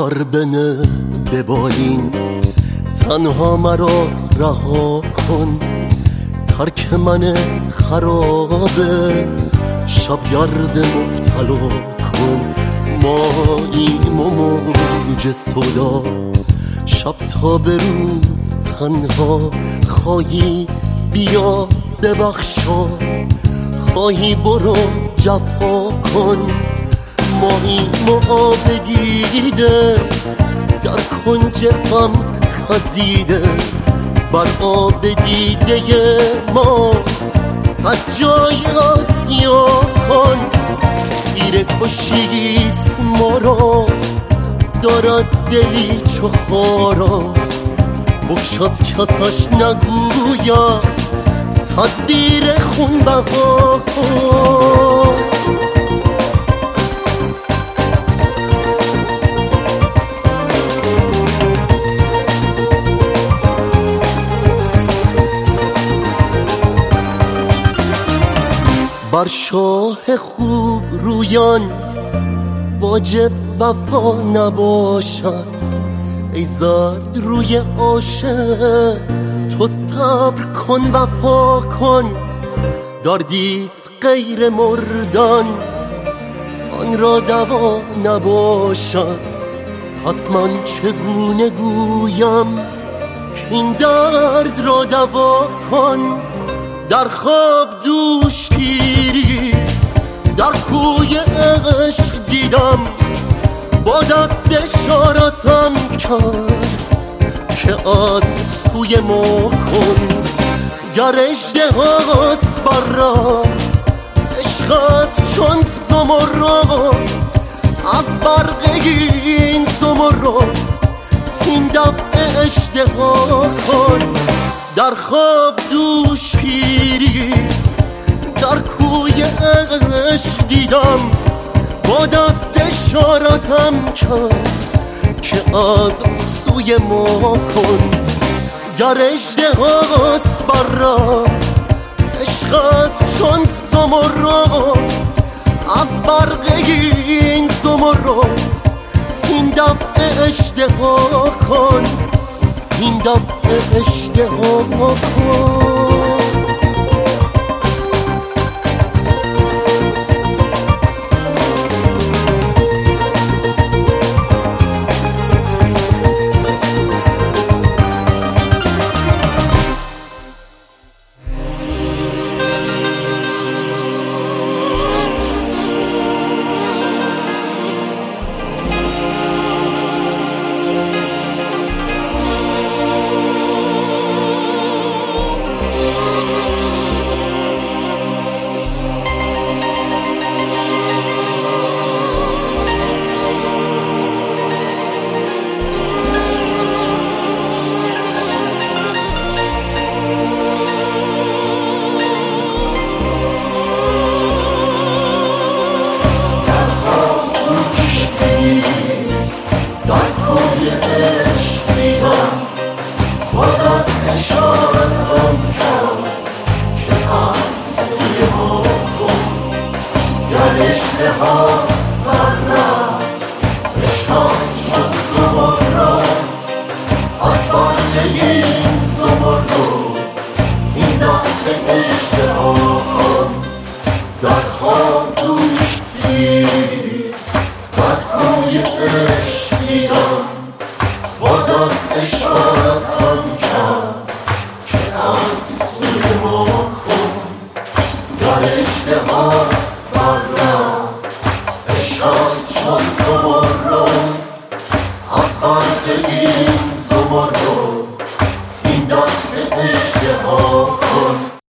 پر بنه به بالین، تنها مرا رها کن. ترک من خرابه شبگرد مبتلا کن. ماییم و موج صدا، شب تا به روز تنها. خواهی بیا ببخشا، خواهی برو جفا کن. ماییم و آب دیده در کنج غم خزیده. بر آب دیده ما سجای آسیا کن. تیر کشیست ما را دارد دلی چو خارا. بکشاد کسش نگوید تدبیر خون بها کن. بر شاه خوب رویان واجب وفا نباشد. ای زرد روی عاشق تو صبر کن وفا کن. دردیست غیر مردن آن را دوا نباشد. پس من چگونه گویم که این درد را دوا کن. در خواب دوش گیری در کوی عشق دیدم. با دست اشارتم کرد که از سوی ما کن. گر اژدهاست بر راه عشق است چون زمرد. از برق این زمرد این دفعه اشتها کن. در خواب دوش گیری در کوی عشق دیدم. با دست اشارتم کرد که از سوی ما کن. گر اژدهاست بر راه عشق است چون زمرد. از برق این زمرد این دفعه اشتها کن. این دفعه اشتها کن. در خواب دوش دید در کوی عشق دیدم. با دست اشارتم کرد که از سوی ما کن. در اشتهاست